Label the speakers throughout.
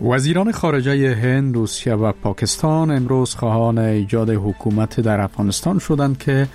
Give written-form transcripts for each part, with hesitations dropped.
Speaker 1: وزیران خارجه هند، روسیه و پاکستان امروز خواهان ایجاد حکومت در افغانستان شدند که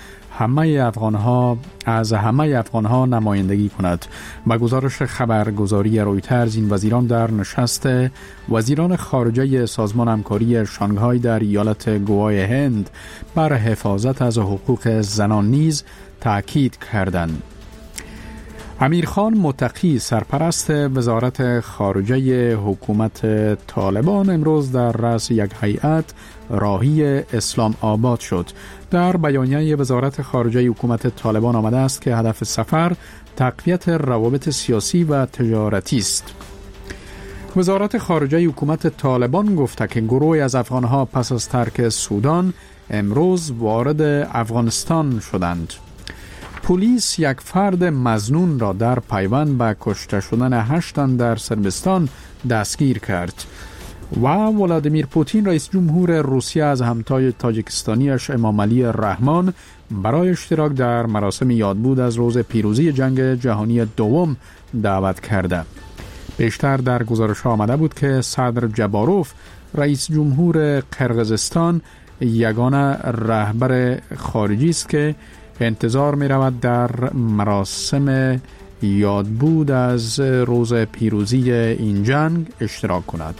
Speaker 1: از همه افغانها نمایندگی کند. با گزارش خبرگزاری رویترز، این وزیران در نشست وزیران خارجه سازمان همکاری شانگهای در ایالت گوای هند بر حفاظت از حقوق زنان نیز تأکید کردند. امیرخان متقی، سرپرست وزارت خارجه حکومت طالبان، امروز در رأس یک هیئت راهی اسلام آباد شد. در بیانیه وزارت خارجه حکومت طالبان آمده است که هدف سفر تقویت روابط سیاسی و تجارتی است. وزارت خارجه حکومت طالبان گفته که گروهی از افغانها پس از ترک سودان امروز وارد افغانستان شدند. پلیس یک فرد مظنون را در پیوند به کشته شدن 8 تن در صربستان دستگیر کرد. و ولادیمیر پوتین رئیس جمهور روسیه از همتای تاجیکستانیش امامعلی رحمان برای اشتراک در مراسم یادبود از روز پیروزی جنگ جهانی دوم دعوت کرده. پیشتر در گزارش آمده بود که صدر جباروف، رئیس جمهور قرقیزستان، یگانه رهبر خارجی است که انتظار می رود در مراسم یادبود از روز پیروزی این جنگ اشتراک کند.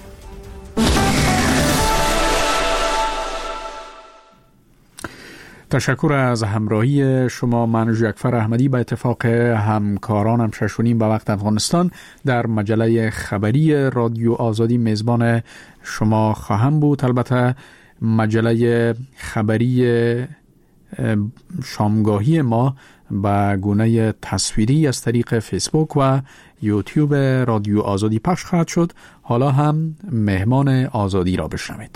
Speaker 1: تشکر از همراهی شما. من ژکفر احمدی به اتفاق همکارانم 6:30 به وقت افغانستان در مجله خبری رادیو آزادی میزبان شما خواهم بود. البته مجله خبری شامگاهی ما با گونه تصویری از طریق فیسبوک و یوتیوب رادیو آزادی پخش خواهد شد. حالا هم مهمان آزادی را بشنوید.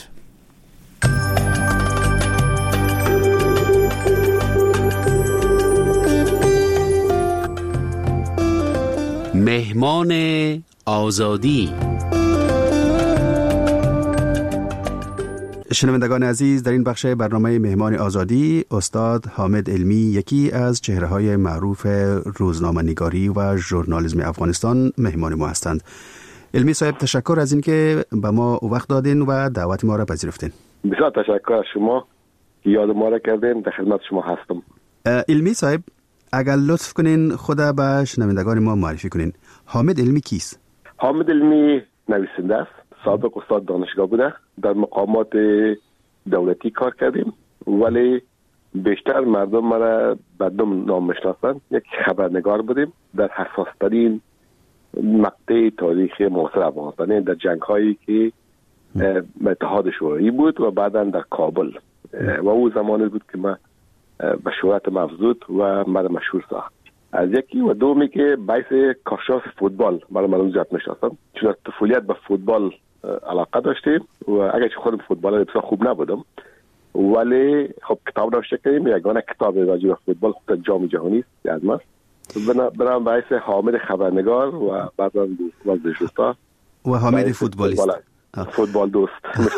Speaker 2: مهمان آزادی.
Speaker 3: شنوندگان عزیز، در این بخش برنامه مهمان آزادی استاد حامد علمی، یکی از چهره‌های معروف روزنامه‌نگاری و ژورنالیسم افغانستان، مهمان ما هستند. علمی صاحب، تشکر از اینکه به ما وقت دادین و دعوت ما را پذیرفتین.
Speaker 4: بسیار تشکر از شما که یاد ما را کردین. در خدمت شما هستم.
Speaker 3: علمی صاحب، اگر لطف کنین خود به شنوندگان ما معرفی کنین. حامد علمی کیست؟
Speaker 4: حامد علمی نویسنده است. سابق استاد دانشگاه بوده. در مقامات دولتی کار کردیم، ولی بیشتر مردم مرا به دو نام میشناسند. یک خبرنگار بودیم در حساسترین مقطع تاریخ معاصر افغانستان، در جنگ هایی که اتحاد شوروی بود و بعدا در کابل، و او زمانی بود که من به شهرت مفزود و مرا مشهور ساخت. از یکی و دومی که باعث کاشف فوتبال مرا مردم زیاد میشناسند، چون از طفولیت به فوتبال علاقه داشتیم و اگرچه خودم فوتبال بسیار خوب نبودم، ولی خب کتاب نوشته کردیم. یگانه کتاب راجع به فوتبال خود جام جهانی است از ما. برام باعث حامد خبرنگار و بعدا ورزش‌دوست
Speaker 3: و حامد فوتبالیست،
Speaker 4: فوتبال دوست.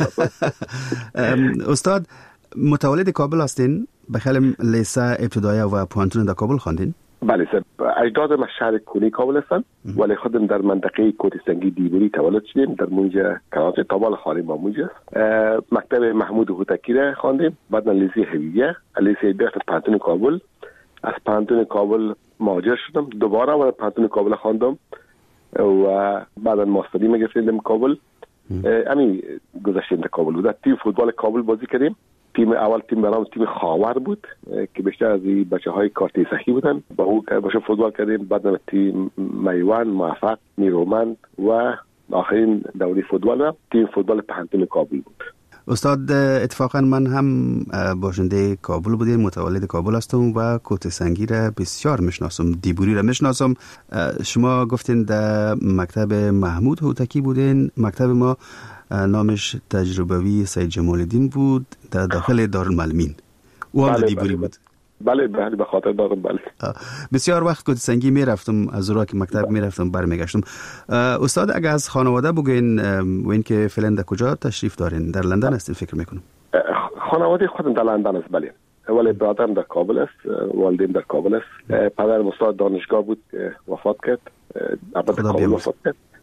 Speaker 3: استاد متولد کابل هستین؟ بخیلی لیسه ابتدایی و پوانتون در کابل خواندین؟
Speaker 4: بله سر. اجداد ما شهر کونی کابل هستن، ولی خودم در منطقه کوتی سنگی دیبوری تولد شدیم. در مونجا کلاس تابال خالی ما مونجا مکتب محمود هوتکی را خواندیم. بعد لیسه هویه، لیسه هویه پانتون کابل. از پانتون کابل مهاجر شدم، دوباره وارد پانتون کابل خواندم و بعدا ماستری گرفتم کابل. همین گذشتیم در کابل بود. تیم فوتبال کابل بازی کردیم. تیم اول تیم برام تیم خاور بود که بیشتر از این بچه‌های کارتی صحیح بودن، با او باشه فوتبال کردیم. بعد تیم میوان، موفق، نیرومند و آخرین دوره فوتبال تیم فوتبال پانتون کابل بود.
Speaker 3: استاد، اتفاقا من هم باشنده کابل بودیم، متولد کابل هستم و کوت سنگی را بسیار میشناسم، دیبوری را میشناسم. شما گفتین در مکتب محمود هوتکی بودین. مکتب ما نامش تجربوی سید جمال الدین بود در داخل دارالمعلمین. او هم دیبوری بود.
Speaker 4: بله به خاطر دارم. بله
Speaker 3: بسیار وقت کوت سنگی میرفتم، از اونجا که مکتب میرفتم برمیگشتم. استاد، اگر از خانواده بگین و اینکه فعلا در کجا تشریف دارین؟ در لندن هستین فکر میکنم.
Speaker 4: خانواده خودم در لندن است. بله، ولی برادرم در کابل است، والدین در کابل است. پدرم استاد دانشگاه بود که وفات کرد. البته کابل وفات کرد.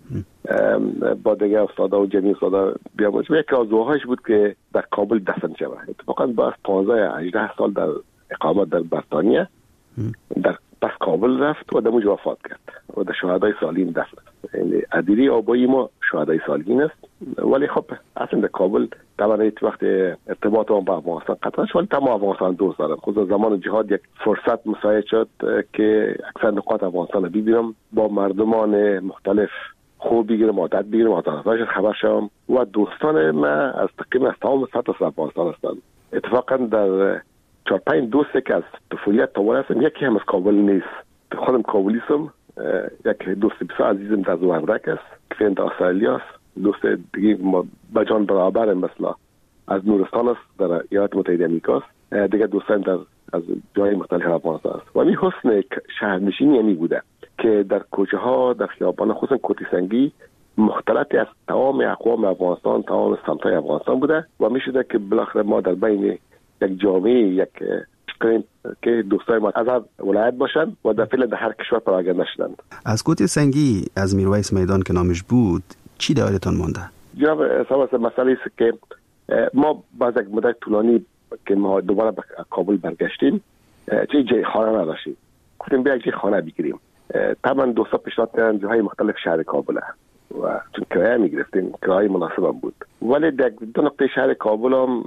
Speaker 4: با دیگه استادا و جمعی استادا بیاموزش و یکی از دعاهایش بود که در کابل دفن شود. اتفاقا باز 15-18 سال در اقامت در بریتانیا در پس کابل رفت و در اونجا وفات کرد و در شهدای سالین دفن است. یعنی ادیری آبایی ما شهدای سالین است، ولی خب اصلا در کابل طبعا ایت وقت ارتباط با افغانستان قطعا شد، ولی تمام افغانستان دوست دارم. خود زمان جهاد یک فرصت مساعد شد که اکثر نقاط افغانستان رو ببینم، با مردمان مختلف خوب بگیرم، عادت بگیرم، عادتهایشان خبر شوم و دوستان ما از تقریبا از تمام سطح افغانستان هستند. اتفاقا در 4-5 دوستی که از طفولیت تا ولی هستم، یکی هم از کابل نیست. خودم کابلیستم. یک دوست بسیار عزیزم در زوردک است که در استرالیا است. دوست دیگه ما با جان برابر مثلا از نورستان است در ایالات متحده آمریکا است. دیگه دوستان در از جای مختلف افغانستان است. و این حسن شهرنشینی یعنی بوده که در کوچه ها در خیابان خصوصا کوتی سنگی مختلطی از تمام اقوام افغانستان، تمام سمت‌های افغانستان بوده و میشده که بالاخره ما در بین یک جامعه یک که دوستای ما از ولایت باشن و در فعلا در هر کشور پراگنده شدن.
Speaker 3: از کوتی سنگی از میرویس میدان که نامش بود چی دایرتان مونده؟
Speaker 4: جناب مسئله است که ما بعد از مدت طولانی که ما دوباره به کابل برگشتیم چه جای خانه نداشتیم، گفتیم بیا یک خانه بگیریم. طبعا دوستا پیشنهاد کردن جاهای مختلف شهر کابل و چون کرایه میگرفتیم، کرایه مناسب هم بود، ولی در دو نقطه شهر کابل هم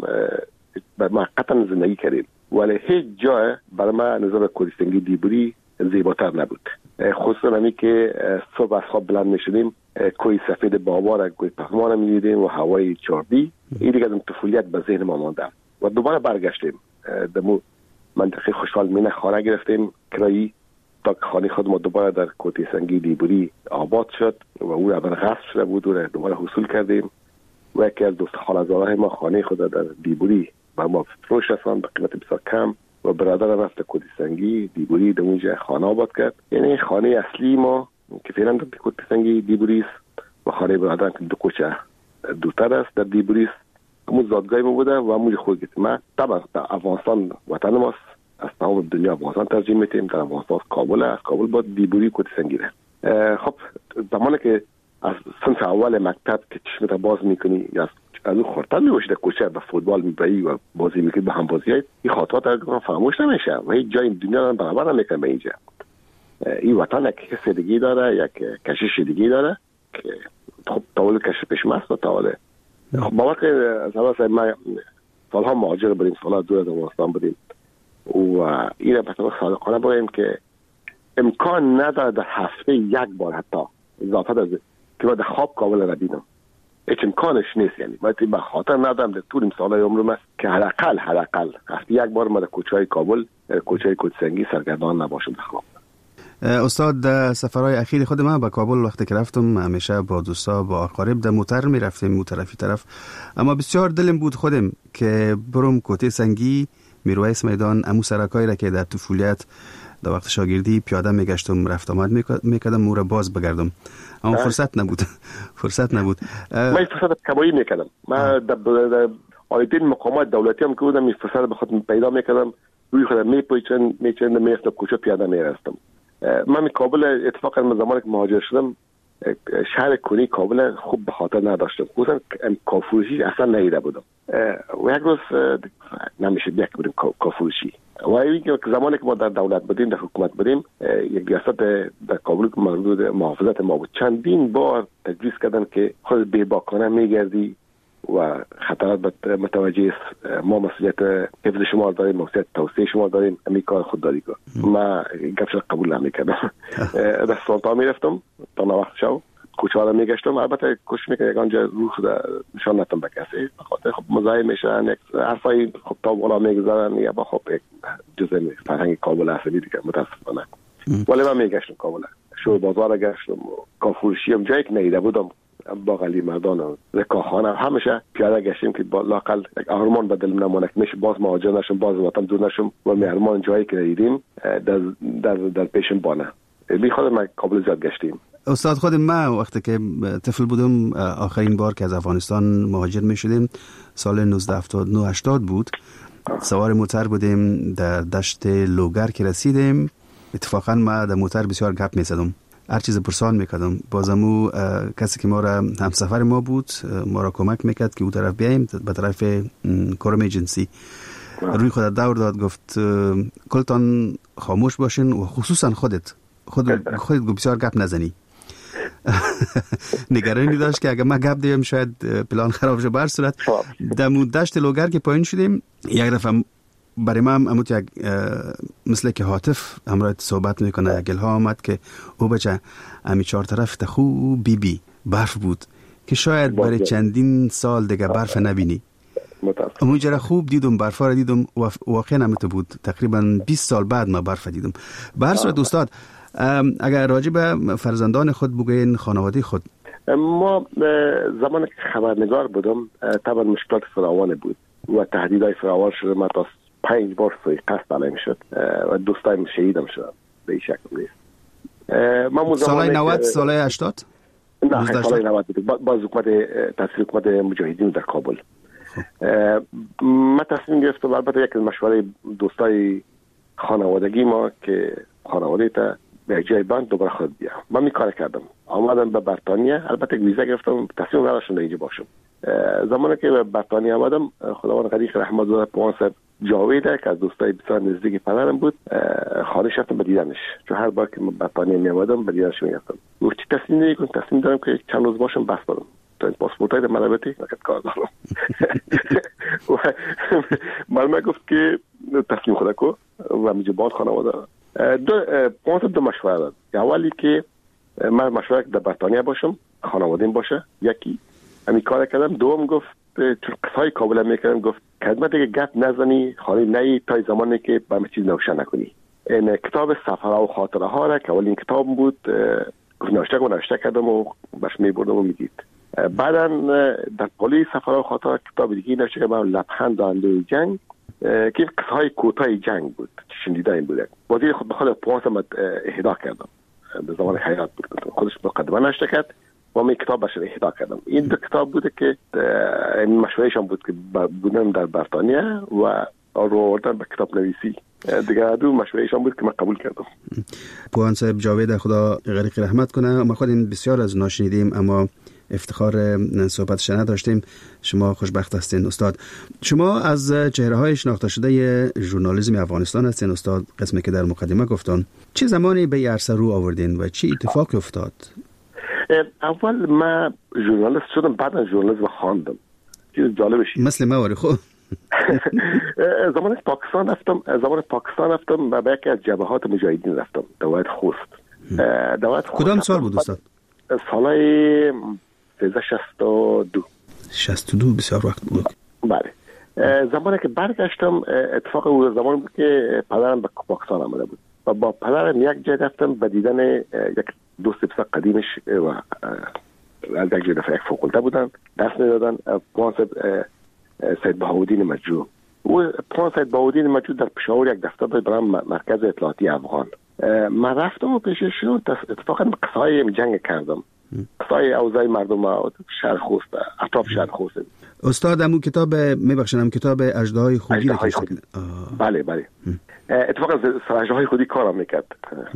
Speaker 4: موقتا زندگی کردیم، ولی هیچ جای برای ما نظر کوتی سنگی دیبوری زیباتر نبود. خصوصا همی که صبح از خواب بلند میشدیم کوی سفید بابا را کوی پهمان میدیدیم و هوای چاردی. این دیگه از طفولیت به ذهن ما مانده و دوباره برگشتیم. دمو منطقه خوشحال مینه خانه گرفتیم کرایی تا خانه خود ما دوباره در کوتی سنگی دیبوری آباد شد و او اول غصب شده بود و دوباره حصول کردیم و یکی از دوست خاله‌زاده‌های ما خانه خود در دیبوری با ما فروش رساند به قیمت بسیار کم و برادر رفت کوتی سنگی دیبوری در اونجا خانه آباد کرد. یعنی خانه اصلی ما که فعلا در کوتی سنگی دیبوری است و خانه برادر که دو کوچه دورتر است در دیبوری است. همون زادگاه ما بوده و همون خود گفتیم. ما طبعا در افغانستان وطن ماست، از تمام دنیا افغانستان ترجیح میتیم. در افغانستان کابل است، کابل با دیبوری کوتی سنگی ده. خب زمانی که از صنف اول مکتب که چشمت باز میکنی یا از اون خورتن میباشی در کوچه به فوتبال میبایی و بازی میکنی به هم بازی های این خاطرات فراموش نمیشه و هیچ جای دنیا برابر نمیکنه به اینجا. این وطن یک حس دیگه داره، یک کشش دیگه داره که خب طول کشش پیشم است و طول خب باور که ما سالها مهاجر بودیم، سالها دور از افغانستان بودیم و این را به طور صادقانه بگیم که امکان نداره در هفته یک بار حتی اضافه از که من در خواب کابل را بینم، هیچ امکانش نیست. یعنی من به خاطر ندارم در طول این سالهای عمرم که حداقل هفته یک بار من در کوچه‌های کابل، کوچه‌های کوتی سنگی سرگردان نباشم در خواب.
Speaker 3: استاد در سفرهای اخیر خود من به کابل وقتی که رفتم همیشه با دوستا با اقارب در موتر میرفتیم اون طرفی طرف، اما بسیار دلم بود خودم که برم کوتی سنگی میرویس میدان امو سرکایی را که در طفولیت در وقت شاگردی پیاده میگشتم رفت آمد میکردم او را باز بگردم، اما فرصت نبود.
Speaker 4: من فرصت کمایی میکردم. من در آیدین مقامات دولتی هم که بودم این فرصت به خود پیدا میکردم، روی خودم میچندم میرفتم کوچه پیاده میرفتم. من می کابل اتفاقا من زمانی که مهاجر شدم شهر کنی کابل خوب به خاطر نداشتم، خصوصا کافروشی اصلا ندیده بودم و یک روز نمیشه بیاک بودیم کافروشی و این که زمانی که ما در دولت بودیم، در حکومت بودیم، یک ریاست در کابل که مردود محافظت ما بود چندین بار تجویز کردن که خود بی‌باکانه میگردی و خطرات متوجه ما مسئولیت حفظ شما داریم، مسئولیت توسعه شما داریم، همین کار خودداری کن. ما گپش قبول نمی‌کردم. در سلطان میرفتم تا وقت شو کوچه ها میگشتم، البته کوشش میکنم یکانجا روح نشان ندم به کسی بخاطر خب مزاحم میشن، یک حرفای خب تا بالا میگذارن یا با خب یک جزء فرهنگ کابل هست دیگه متاسفانه. ولی من میگشتم کابل، شو بازار گشتم، کافروشی هم جایی که نیده بودم، باقلی مردان و رکاخانه همیشه پیاده گشتیم که با لاقل یک آرمان به دلم نمونه که میشه باز مهاجر نشم، باز وطن دور نشم و میارمان جایی که دیدیم در پیشم بانه. بی خود ما کابل زیاد گشتیم.
Speaker 3: استاد خود ما وقتی که طفل بودم آخرین بار که از افغانستان مهاجر میشدیم سال 1979 بود، سوار موتر بودیم در دشت لوگر که رسیدیم. اتفاقا ما در موتر بسیار گپ میزدم هر چیز پرسان میکردم. بازمو کسی که ما را همسفر ما بود ما را کمک میکرد که او طرف بیاییم به طرف کرم جنسی. روی خودت دور داد، گفت کلتان خاموش باشین و خصوصا خودت بسیار گپ نزنی. نگرانی داشت که اگه ما گپ دیم شاید پلان خراب شه. بر صورت در دشت لوگر که پایین شدیم یک دفعه برای من اموت یک مثل که هاتف همراه صحبت میکنه گلها آمد که او بچه امی 4 طرف تخو بی برف بود که شاید برای چندین سال دیگه برف نبینی. اونجا خوب دیدم، برف را دیدم و واقعا همت بود. تقریبا 20 سال بعد ما برف دیدم. به هر صورت استاد اگر راجع به فرزندان خود بگوین، خانواده خود.
Speaker 4: ما زمان که خبرنگار بودم طبعا مشکلات فراوان بود و تهدیدهای فراوان شده. من تا 5 بار سوءقصد علیم شد و دوستایم شهیدم شدن. به این شکل نیست.
Speaker 3: سالهای 90 سالهای 80
Speaker 4: نه سالهای 90 بود. باز تاثیر حکومت مجاهدین در کابل. من تصمیم گرفتم، البته یک مشوره دوستای خانوادگی ما که خانواده تا به جای بند دوباره خود بیام. من می کار کردم، آمدم به بریتانیا. البته ویزا گرفتم، تصمیم نداشتم اینجا باشم. زمانی که به بریتانیا آمدم خداوند غریق رحمت الله پوانسر جاوید که از دوستای بسیار نزدیک پدرم بود خانه شدم به دیدنش، چون هر بار که بریتانیا می آمدم به دیدنش می رفتم. گفت چی تصمیم نمی‌کنی؟ تصمیم دارم که چند روز باشم بس برم. تو پاسپورتای ملابتی وقت کار دارم. من گفت که تصمیم خود کو و میگه بعد خانواده دو مشوره داد. اولی که من مشوره در بریتانیا باشم، خانواده‌ام باشه، یکی همین کار کردم. دوم گفت چون قصای کابل میکردم، گفت خدمت دیگه گپ نزنی، خالی نهی تا زمانی که با همه چیز نوشته نکنی. این کتاب سفرها و خاطره ها را که اولین کتاب بود نوشته کردم و باش میبردم و میدید. بعدا در پالی سفرها و خاطره کتاب دیگه نوشته کردم، لبخند دانده جنگ که قصهای کوتاه جنگ بود، شنیده این بوده. بازی خود بخواد پوانسم اهدا کردم به زمان حیات بود، خودش مقدمه نوشته کرد و من کتاب بشه اهدا کردم. این دو کتاب بوده که مشورهشان بود که بودن در بریتانیا و رو آوردن به کتاب نویسی. دیگه دو مشورهشان بود که من قبول کردم.
Speaker 3: پوان صاحب جاوید خدا غریق رحمت کنه. ما خودیم بسیار از ناشنیدیم اما افتخار صحبتش نداشتیم. شما خوشبخت هستین استاد. شما از چهره‌های شناخته شده ژورنالیسم افغانستان هستین استاد. قسمی که در مقدمه گفتن چه زمانی به عرصه رو آوردین و چه اتفاقی افتاد؟
Speaker 4: اول من ژورنالیست شدم، بعد ژورنالیسم خواندم. چیز جالبش
Speaker 3: مثل مواری خوب
Speaker 4: زمان پاکستان رفتم و به یکی از جبهات مجاهدین رفتم، دوایت خوست.
Speaker 3: کدام سال بود استاد؟
Speaker 4: سالهای 62
Speaker 3: بسیار وقت بود.
Speaker 4: بله. زمانی که برگشتم اتفاق اون زمان بود که پدرم به پاکستان آمده بود و با پدرم یک جای رفتم به دیدن یک دوست بسیار قدیمش و از یک جای یک فاکولته بودن، درس میدادن. سید بهاءالدین مجروح. و سید بهاءالدین مجروح در پشاور یک دفتر داشت برای مرکز اطلاعاتی افغان. من رفتم و پیششون اتفاقا قصای جنگ کردم، قصای اوضاع مردم شهر خوست، اطراف شهر خوست.
Speaker 3: استاد همون کتاب میبخشنم کتاب اژدهای خودی رو
Speaker 4: بله اتفاقا اژدهای خودی کارم میکرد.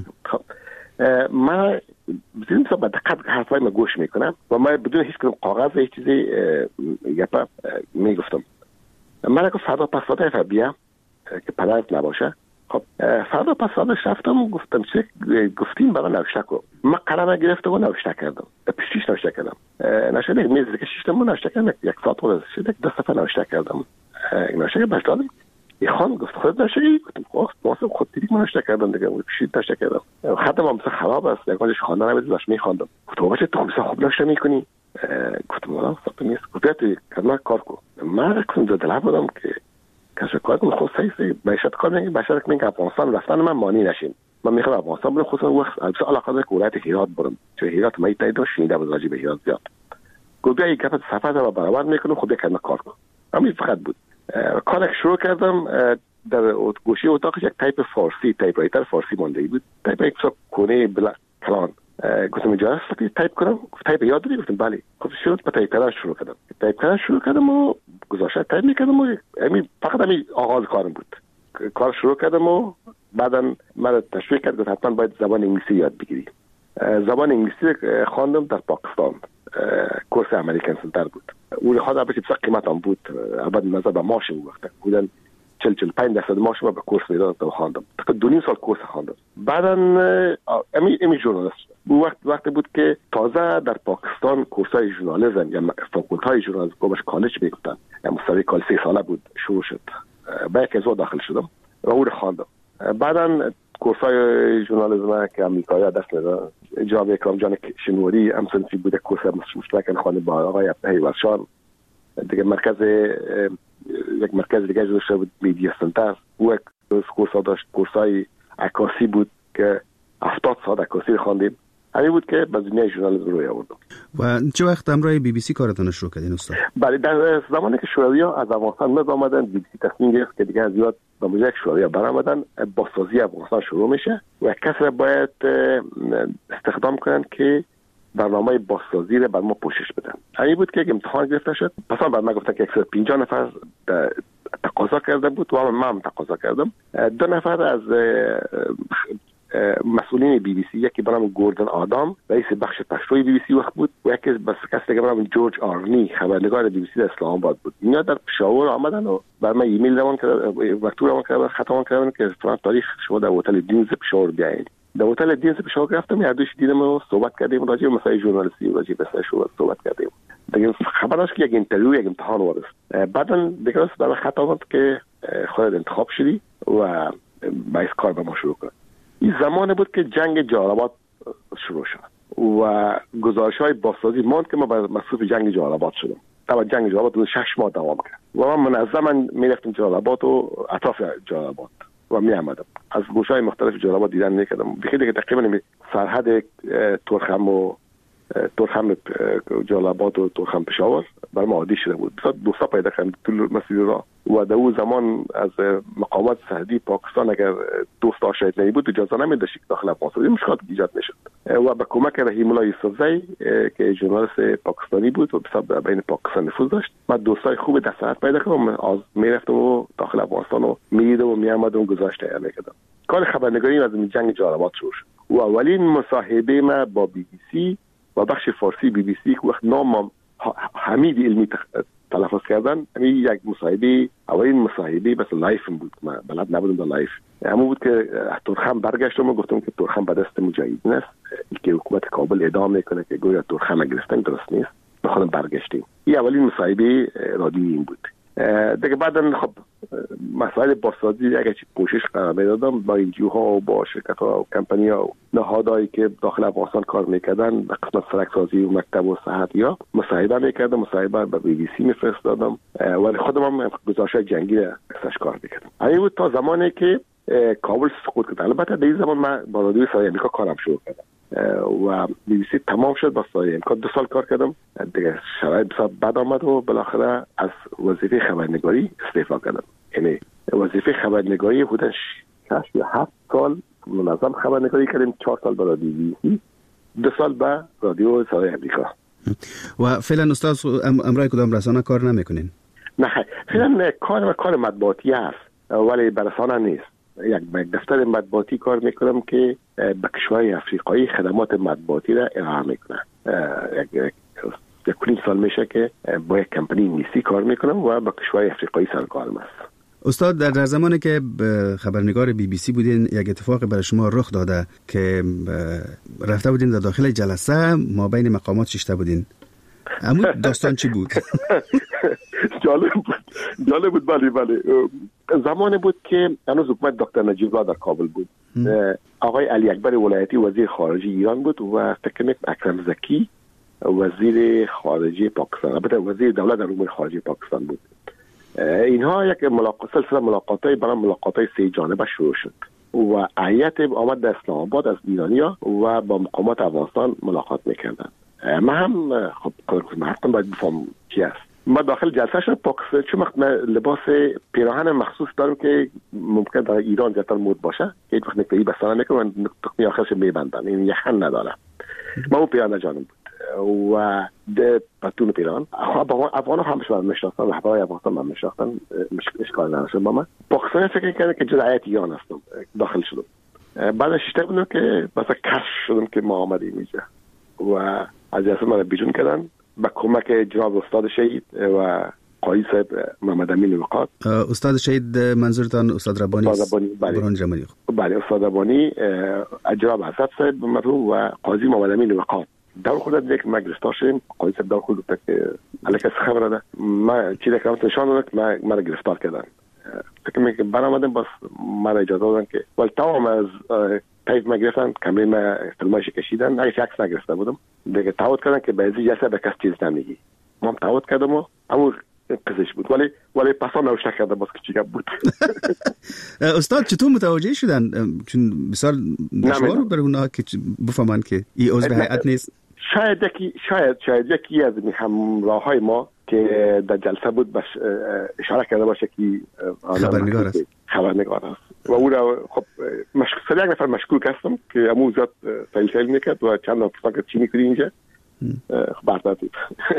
Speaker 4: من بزنیم به دقت حرفای ما گوش میکنم و من بدون هیچ کاغذ هیچ چیزی گپا میگفتم. من گفت فردا پس فردا بیا که پدرت نباشه. خب فردا پس فردا رفتم گفتم چه گفتین برای نوشته کن. من قلم گرفتم و نوشته کردم، پیشش نوشته کردم، نشده میز کشیدم و نوشته کردم. یک ساعت بود شده 2 صفحه نوشته کردم. نوشته باش دادم. خان گفت خود نوشته گفتم واسه خود دیدی نوشته کردم دیگه، پیشید نوشته کردم. خطم هم خراب است، یکانش خواندن نمیدید باش میخواندم. گفتم باشه تو مثلا خوب نوشته میکنی؟ گفتم والا صاحب نیست. گفت تو کار کن. من گفتم دلم بودم که کسب کار کنم، خود صحیح معیشت کار نمی‌کنم. بشر که افغانستان رفتن من مانی نشین. من میخوام افغانستان برم، خصوصا وقت علاقه دارم که ولایت هرات برم، چون هرات من تایید شنیده بود راجع به هرات زیاد. گفت بیا یک سفر رو برابر میکنم، خود کلمه کار کن. همین فقط بود. کارش شروع کردم. در گوشه اتاقش یک تایپ فارسی، تایپ رایتر فارسی مانده بود. تایپ یک کونه بلا کلان. گفتم اجازه است که تایپ کنم؟ گفت تایپ یاد داری؟ گفتم بله. گفت شروع به تایپ کردن شروع کردم و گذاشته تایپ میکردم و فقط همین آغاز کارم بود. کار شروع کردم و بعدا من تشویق کرد گفت حتما باید زبان انگلیسی یاد بگیری. زبان انگلیسی خواندم در پاکستان. کورس امریکن سنتر بود. اون خدا بسیار بسیار قیمت هم بود. البته نظر به ماش وقت بودن 40-45% ماش ما به کورس میدادن تا خواندم. تقریبا 2.5 سال کورس خواندم. بعداً امی ژورنالیست. وقتی بود که تازه در پاکستان کورسای ژورنالیسم یا فاکولتای ژورنالیسم کومش کالج میگفتن. مستوی کالج 3 ساله بود شروع شد. با یک از داخل شدم و اون خواندم. بعداً کورسای ژورنالیسم که آمریکایی دست میدادن. جناب اکرام جان شنواری هم سنفی بوده کورس مشترک خانه با آقای هیورشان. دیگه یک مرکز دیگه داشته بود میدیا سنتر. او کورس داشت کورسای عکاسی بود که 70 ساعت عکاسی خواندیم. همین بود که به دنیای ژورنالیسم روی آوردم.
Speaker 3: و چه وقت همراه بی بی سی کارتون شروع کردین استاد؟
Speaker 4: بله در زمانی که شوروی‌ها از افغانستان می آمدن بی بی سی تصمیم گرفت که دیگه زیاد به موجب شوروی‌ها برآمدن بازسازی افغانستان شروع میشه و کسی باید استخدام کنن که برنامه بازسازی رو بر ما پوشش بدن. همین بود که امتحان گرفته شد. پس بر ما گفتن که 150 نفر تقاضا کرده بود و من هم تقاضا کردم. 2 نفر از مسئولین بی بی سی، یکی به نام گوردن آدام رئیس بخش پشتوی بی بی سی وقت بود و یکی بس کسی دیگه به نام جورج آرنی خبرنگار بی بی سی در اسلام آباد بود. اینا در پشاور آمدن و بر من ایمیل روان کردن، مکتوب روان کردن، خط روان کردن که فلان تاریخ شما در هتل دینز پشاور بیاین. در هتل دینز پشاور رفتم، هر دوش دیدم و صحبت کردیم راجع به مسائل ژورنالیستی و راجع به مسائل صحبت کردیم. دیگه خبر داشت که یک اینترویو، یک امتحان وارد. بعداً دیگه برای خط آمد که خودت انتخاب شدی و باید کار به ما شروع کنی. این زمان بود که جنگ جالبات شروع شد و گزارش‌های بازسازی ماند که ما مصروف جنگ جالبات شدم. طبعا جنگ جالبات 6 ماه دوام کرد و من منظما میرفتم جالبات و اطراف جالبات و میآمدم از گوشه‌های مختلف جالبات دیدن میکردم. دیگه تقریبا سرحد تورخم جالبات و تورخم پشاور برای ما عادی شده بود. بسیار دوستا پیدا کردم طول مسیر را و در اون زمان از مقامات سرحدی پاکستان اگر دوست آشایت نمی بود اجازه نمیداشت که داخل افغانستان مشکلات ایجاد میشد و به کمک رحیم الله یوسفزی که ژورنالیست پاکستانی بود و بسیار بین پاکستان نفوذ داشت، من دوستای خوب دسترس پیدا کردم، میرفتم و داخل افغانستان و میدیدم و میآمدم و گزارش تهیه میکردم. کار خبرنگاری از جنگ جالبات شروع شد و اولین مصاحبه ما با بی بی سی و بخش فارسی بی بی سی که وقت نام حمید علمی تلفظ کردن، همین یک مصاحبه، اولین مصاحبه بس لایف بود، من بلد نبودم در لایف. همون بود که تورخم برگشتم و گفتم که تورخم به دست مجاهدین است که حکومت کابل اعدام میکنه که گویا تورخم گرفتن درست نیست، به خودم برگشتیم. این اولین مصاحبه رادیویی این بود. دیگه بعدن خب مسائل بازسازی اگه چی پوشش قرار میدادم با انجیوها و با شرکت‌ها و کمپانی‌ها و نهادهایی که داخل افغانستان کار میکردن به قسمت سرکسازی و مکتب و صحتیا مصاحبه میکردم، مصاحبه به بی بی سی میفرستادم ولی خودم هم گزارش‌های جنگی را ازش کار میکردم. همین بود تا زمانی که کابل سقوط کرد. البته در این زمان من با رادیوی صدای آمریکا کارم شروع کردم و بی بی سی تمام شد. با صدای آمریکا 2 سال کار کردم، دیگه شرایط بسیار بد آمد و بالاخره از وظیفه خبرنگاری استعفا کردم. یعنی وظیفه خبرنگاری حدود 6 یا 7 سال منظم خبرنگاری کردیم، 4 سال برای بی بی سی، 2 سال به رادیو صدای آمریکا.
Speaker 3: و فعلا استاد امرای کدام رسانه کار نمیکنین؟
Speaker 4: نه فعلا کار مطبوعاتی هست ولی به رسانه نیست. یک دفتر مطبوعاتی کار میکنم که به کشورهای افریقایی خدمات مطبوعاتی را ارائه میکنه. یک 1.5 سال میشه که با یک کمپانی انگلیسی کار میکنم و با کشورهای افریقایی سرکارم است.
Speaker 3: استاد در زمانی که خبرنگار بی بی سی بودین یک اتفاق برای شما رخ داده که رفته بودین در داخل جلسه ما بین مقامات ششته بودین. اما داستان چی بود؟
Speaker 4: جالب بود. بله زمانی بود که هنوز حکومت دکتر نجیب الله در کابل بود. آقای علی اکبر ولایتی وزیر خارجه ایران بود و فکر می‌کنم اکرم زکی وزیر خارجه پاکستان، البته وزیر دولت در امور خارجه پاکستان بود. اینها یک سلسله ملاقات‌های برای ملاقات‌های 3 جانبه شروع شد و هیئت آمد در اسلام آباد از ایرانی‌ها و با مقامات افغانستان ملاقات می‌کردن. من هم خب حتما باید بفهم چی است. ما داخل جلسه شد پاکستان، چون وقت لباس پیراهن مخصوص دارم که ممکن در ایران زیادتر مود باشه که هیچ وقت نکته‌ای بستن نمی‌کنم، تقنی آخرش میبندن، این یخن نداره. ما اون پیراهن جانم بود و ده پتون پیراهن افغان‌ها هم شما میشناختن، رهبرای افغانستان هم میشناختن، اشکال نداشت. با من پاکستان فکر کردن که جز هیئت ایران هستم، داخل شدم. بعد 6 بودم که مثلا کشف شدم که ما آمدیم اینجا و از جلسه من بیرون کردن با کمک جناب استاد شهید و قاضی صاحب محمد امین وقات.
Speaker 3: استاد شهید منظورتان استاد ربانی است؟
Speaker 4: بله استاد ربانی، جناب حسن صاحب مرحوم و قاضی محمد امین وقات. دور خودت یک گرفتار شدیم. قاضی صاحب دور خودت که علیکس خبره ده ما چیزی که نشان داد که ما را گرفتار کردن. فکر میکنم برآمدم بس ما را اجازه دادن که ولی تمام از تایید ما گرفتن، کامل ما فیلمایش کشیدن. اگه عکس نگرفته بودم دیگه تعهد کردن که بعضی جلسه به کس چیز نمیگی. ما تعهد کردم و امور قضیش بود ولی پسا نوشته کرده باز که چی بود.
Speaker 3: استاد چطور متوجه شدن؟ چون بسیار دشوار برای اونها که بفهمن که این عضو هیئت نیست.
Speaker 4: شاید یکی از همراههای ما که در جلسه بود باش اشاره کرده باشه که
Speaker 3: خبرنگار است
Speaker 4: و او را خب یک نفر مشکوک هستم که امو زیاد سیل میکرد و چند نفر که چی میکنی اینجا خبرت دید.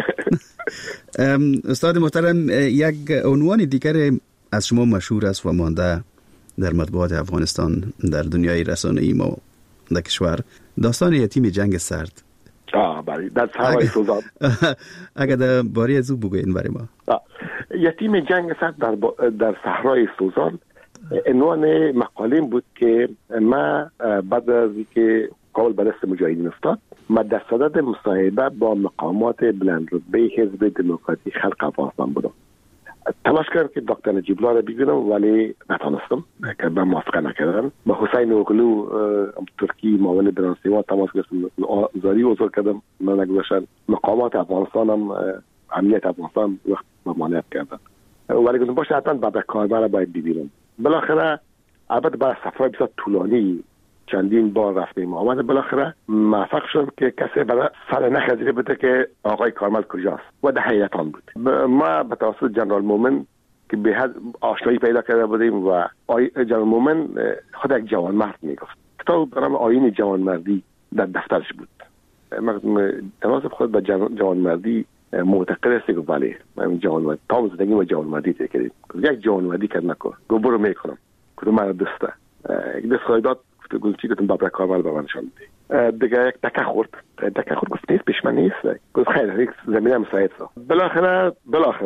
Speaker 3: استاد محترم، یک عنوان دیگر از شما مشهور است و مانده در مطبوعات افغانستان در دنیای رسانه‌ای ما در کشور، داستان یتیم جنگ سرد.
Speaker 4: بله، در صحرای سوزان.
Speaker 3: اگر در باره از او بگوین برای ما.
Speaker 4: یتیم جنگ سرد در صحرای سوزان عنوان مقالیم بود که ما بعد از اینکه کابل به دست مجاهدین افتاد، ما در صدد مصاحبه با مقامات بلند رتبه حزب دموکراتی خلق افغانستان بودم. تلاش کردم که دکتر نجیب الله را ببینم ولی نتونستم که به موافقه نکردن. با حسین اوغلو ترکی معاون برانسیما تماس گرفتم، زاری حضور کردم، من نگذاشتن. مقامات افغانستان هم امنیت افغانستان وقت ممانعت کردن ولی گفتم باشه حتما بعد کاربر را باید ببینم. بالاخره البته بعد سفرهای بسیار طولانی چندین بار رفتیم آمد، بالاخره موفق شدم که کسی برای سر نخزیده بده که آقای کارمل کجاست و در حیرتان بود. ما به توسط جنرال مومن که به حد آشنایی پیدا کرده بودیم و جنرال مومن خود یک جوانمرد میگفت. کتاب برام آیین جوانمردی در دفترش بود. من تناسب خود به جوانمردی معتقد هستی که بله من جوانمردی تمام زندگی ما جوانمردی کردیم. یک جوانمردی کرد نکن گو برو میکنم کدوم من دسته یک دست خواهداد گفتی که تون بابر کارمل به من نشان بدی. دیگه یک دکه خورد گفت نیست پیش من نیست. گفت خیر یک زمینه مساعد سا. بالاخره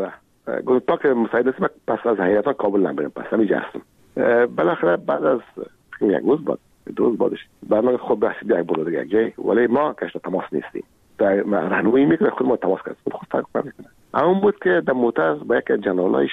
Speaker 4: گفت تا که مساعد است پس از حیرتان کابل نمیرم، پس همیجا هستم. بالاخره بعد از یک روز بعد دو روز بعدش برنامه خود بحثی یک برو دیگه یک جای ولی ما کشت تماس نیستیم. در راهنمایی میکنه خود ما تماس کردیم خود فرق نمیکنه. اون بود که در موتر با یک جنرالایش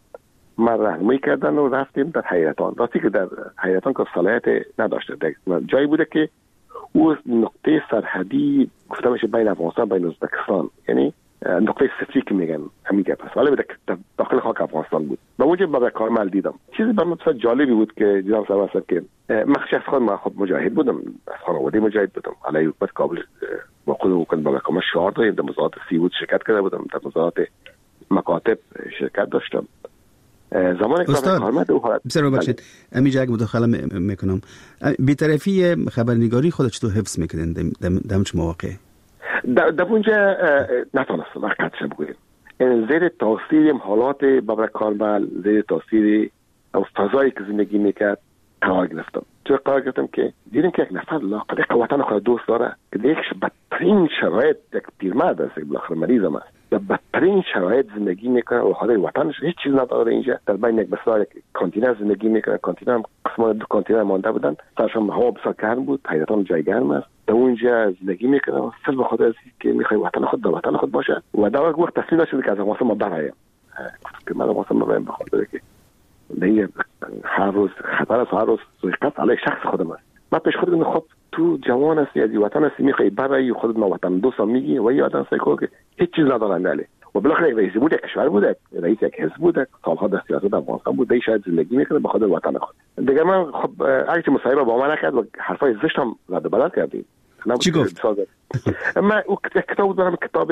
Speaker 4: ما راهنمایی کردن و رفتیم در حیرتان. راستی که در حیرتان که صلاحیت نداشته، جایی بوده که او نقطه سرحدی گفته میشه بین افغانستان بین ازبکستان، یعنی نقطه صفری که میگن همین گپ است، ولی در داخل خاک افغانستان بود. با اونجا با کارمل دیدم چیزی برام بسیار جالبی بود که جناب صاحب هست که من شخص خود ما خود مجاهد بودم، از خانواده مجاهد بودم، علیه حکومت کابل با خود حکومت با کمک شعار دادیم، در مظاهرات سیود شرکت کرده بودم، در مظاهرات مکاتب شرکت داشتم. زمان
Speaker 3: استاد بسیار ببخشید همینجا یک مداخله میکنم. بی‌طرفی خبرنگاری خودت چطور حفظ میکنین در چه مواقع؟
Speaker 4: در اونجا نتونستم حقیقتش بگویم. زیر تاثیر حالات بابر کارمل، زیر تاثیر فضایی که زندگی میکرد قرار گرفتم. چرا قرار گرفتم که دیدم که یک نفر لاقل وطن خود دوست داره که در یک بدترین شرایط یک پیرمرد است، بالاخره مریض هم است، در بدترین شرایط زندگی میکنه و حالا وطنش هیچ چیز نداره. اینجا در بین یک بسیار کانتینر زندگی میکنه. کانتینر هم قسمان دو کانتینر مانده بودن، سرشان هوا بسیار گرم بود، حیرتان جای گرم است، در اونجا زندگی میکنه و صرف خود از که میخوای وطن خود در وطن خود باشه و در وقت تصمیم داشته که از افغانستان ما برایم که من افغانستان برایم بخاطر که دیگه هر روز خطر است، هر روز سوءقصد علیه شخص خودم است. من پیش خودم خب تو جوان هستی از وطن هستی میخوای برای خودت ما وطن دوست میگی و یادم سایکو که هیچ چیز ندارن علی و بالاخره رئیس بود یک کشور بود، رئیس یک حزب بود، سالها در سیاست افغانستان بود، دی شاید زندگی میکنه به خاطر وطن خود. دیگه من خب اگه مصاحبه با من نکرد و حرفای زشت هم رد و بدل کردیم.
Speaker 3: چی گفت؟
Speaker 4: من او کتاب بود، کتاب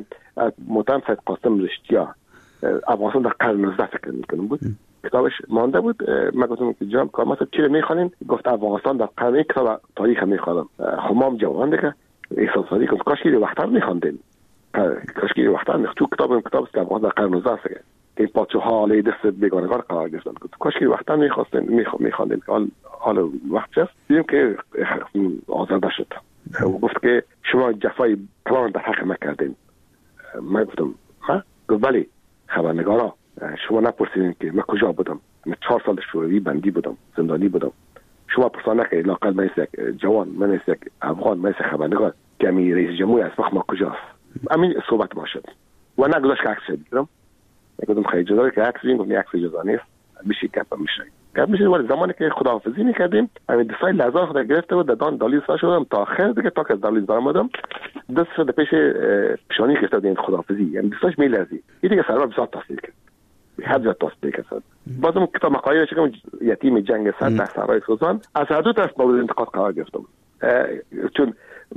Speaker 4: محترم سید قاسم رشتیا افغانستان در قرن 19 فکر میکنم بود. کتابش مانده بود. من گفتم که جناب کارمل چی رو میخوانین؟ گفت افغانستان در قرن کتاب تاریخ میخوانم. خمام جوان دیگه احساساتی گفت کاش که وقتا میخواندین، کاش که وقتا تو کتاب است که افغانستان در قرن 19 است. این پادشاه‌ها علی دست بیگانگان قرار گرفتن. کاش که وقتا میخواندیم که حال وقت است دیدیم که آزاده شد و گفت که شما جفای پلان در حق ما کردین. من گفتم گفت ولی خبرنگارا شما نپرسیدین که من کجا بودم. من 4 سال شوروی بندی بودم، زندانی بودم. شما پرسانه که لاقل من یک جوان، من یک افغان، من یک خبرنگار که امی رئیس جمهور از وقت ما کجاست. همین صحبت ما شد و نگذاشت که عکس بگیرم. گفتم خیلی جدا که عکس بگیرم. گفتم عکس جدا نیست، بشی گپ میشه. ولی زمانی که خداحافظی میکردیم همین دستای لحظه خود گرفته بود دادان دالیز شدم تا آخر دیگه تا که دالیز برآمدم دست شد پیش پیشانی گرفته بود خداحافظی. یعنی دستاش میلرزید. این دیگه سرور بسیار تاثیر کرد. حد زیاد تاثیر کرد. بازم کتاب مقاله چکم یتیم جنگ سر در سرای سوزان از هر دو طرف مورد انتقاد قرار گرفتم. چون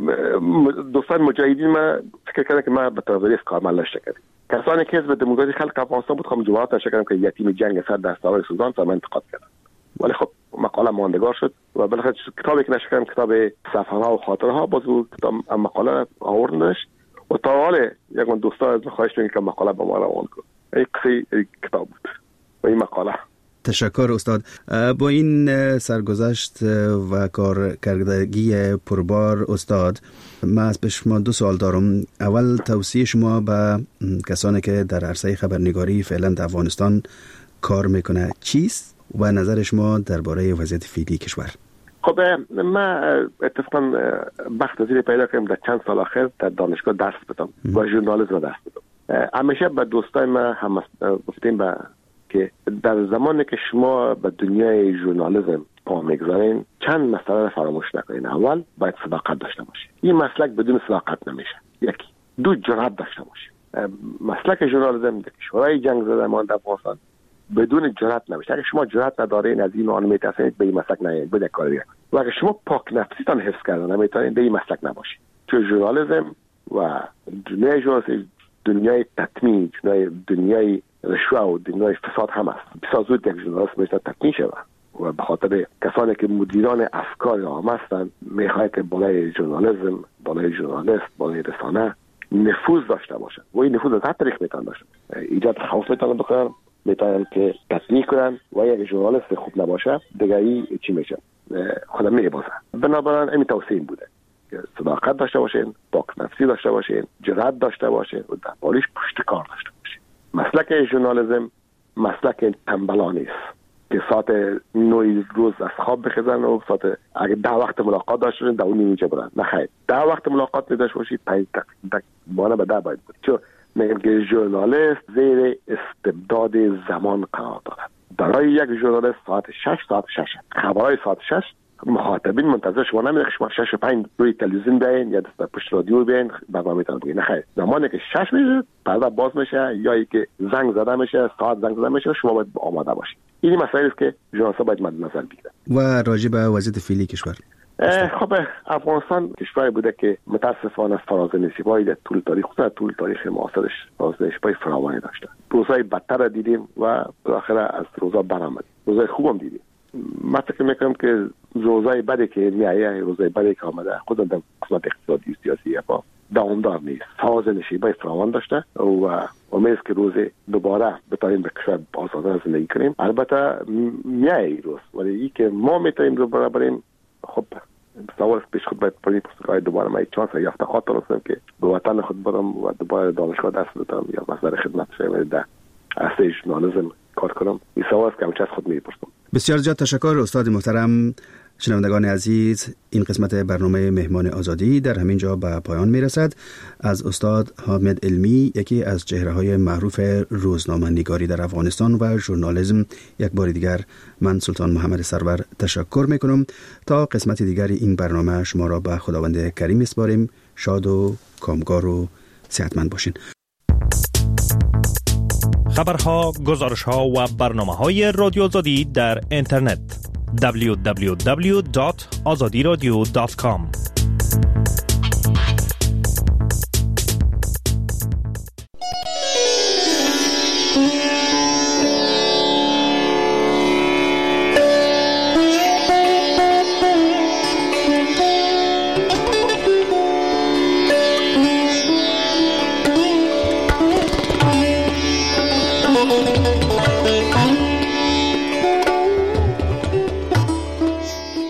Speaker 4: دوستان مجاهدین ما فکر کردن که ما به طرف کارمند نشکردیم. کسانی که حزب دموکراسی خلق افغانستان بود جوابات نشکردن که یتیم جنگ سر در سرای سوزان تا من انتقاد کردن. ولی خب مقاله ماندگار شد و بالاخره کتابی که نشکردم کتاب صفحه‌ها و خاطرها باز کتاب مقاله آوردنش و تا حال یک من دوستا از خواهش می‌کنم که مقاله به ما روان کنه. این قصه کتاب بود و این مقاله.
Speaker 3: تشکر استاد. با این سرگذشت و کارکردگی پربار استاد، من از به شما 2 سوال دارم. اول توصیه شما به کسانی که در عرصه خبرنگاری فعلا در افغانستان کار میکنه چیست و نظر شما درباره وضعیت فعلی کشور؟
Speaker 4: خب من اتفاقا بخت زیر پیدا کردم در چند سال آخر در دانشگاه درس بدم و ژورنالیسم درس بدم. همیشه به دوستای ما هم گفتیم که در زمانی که شما به دنیای ژورنالیسم پا میگذارین چند مسئله را فراموش نکنین. اول باید صداقت داشته باشید. این مسلک بدون صداقت نمیشه. 1 2 جرأت داشته باشید. مسلک ژورنالیسم در کشورهای جنگ زده مانده افغانستان بدون جرأت نمیشه. اگه شما جرأت ندارین از این آن میترسید به این مسلک نیایید، به کار دیگه. و اگه شما پاک نفسیتان حفظ کردن نمیتونید به این مسلک نباشید. چون ژورنالیسم و دنیای ژورنالیسم دنیای تطمیع، دنیای رشوه و دنیای فساد هم است. بسیار زود یک ژورنالیست میشه تطمیع شود و به خاطر کسانی که مدیران افکار عام هستند میخواهند که بالای ژورنالیسم، بالای ژورنالیست، بالای رسانه نفوذ داشته باشند و این نفوذ از هر طریق میتونن داشته. ایجاد خوف میتونن بکنن، میتونن که تطمیع کنن و یک ژورنالیست خوب نباشه دیگه ای چی میشه خودم میبازه. بنابراین این توصیه بوده که صداقت داشته باشین، پاک نفسی داشته باشین، جرأت داشته باشین و در بالایش پشت کار داشته باشین. مسلک ژورنالیسم مسلک تنبلانی است که ساعت 9 روز از خواب بخیزن و ساعت اگه 10 وقت ملاقات داشته باشین 10 اینجا برن. نه خیر، 10 وقت ملاقات می‌داشته باشید 5 دقیقه بانه به 10 باید بود. چون میگم که ژورنالیست زیر استبداد زمان قرار دارد. برای یک ژورنالیست ساعت 6 خبرهای ساعت 6 مخاطبین منتظر شما نمیده شما 6 و 5 روی تلویزیون بیاین یا دست پشت رادیو بیاین برنامه تان بگین. نه خیر، زمانی که 6 میشه پرده باز میشه یا اینکه زنگ زده میشه، ساعت زنگ زده میشه، شما باید آماده باشید. این مسائلی است که ژورنالیست باید مد نظر بگیرن.
Speaker 3: و راجع به وضعیت فعلی کشور،
Speaker 4: خب افغانستان کشوری بوده که متاسفانه فراز نشیبایی در طول تاریخ معاصرش فراز نشیبای فراوانی داشته. روزهای بدتر دیدیم و بالاخره از روزا برآمدیم. روزهای خوبم دیدیم. من فکر میکنم که روزهای بدی که میایه، روزهای بدی که آمده خود در قسمت اقتصادی و سیاسی با دوامدار نیست. فراز نشیبای فراوان داشته و امید که روز دوباره بتونیم به کشور آزادانه زندگی کنیم. البته میایه روز، ولی این که ما میتونیم دوباره بریم، خب سوال پیش خود باید پرین پستگاه دوباره من چانس یافته خاطر رسیدم که به وطن خود برم و دوباره دانشگاه درس بدم یا مصدر خدمت شوم در عرصه ژورنالیسم کار کنم. این سوال است که همیشه از خود میپرسم.
Speaker 3: بسیار زیاد تشکر استاد محترم. شنوندگان عزیز، این قسمت برنامه مهمان آزادی در همین جا به پایان میرسد. از استاد حامد علمی، یکی از چهره‌های معروف روزنامه‌نگاری در افغانستان و ژورنالیسم، یک بار دیگر من سلطان محمد سرور تشکر میکنم. تا قسمت دیگری این برنامه شما را به خداوند کریم میسپاریم. شاد و کامگار و صحتمند باشین.
Speaker 5: خبرها، گزارش‌ها و برنامه‌های رادیو آزادی در اینترنت www.azadiradio.com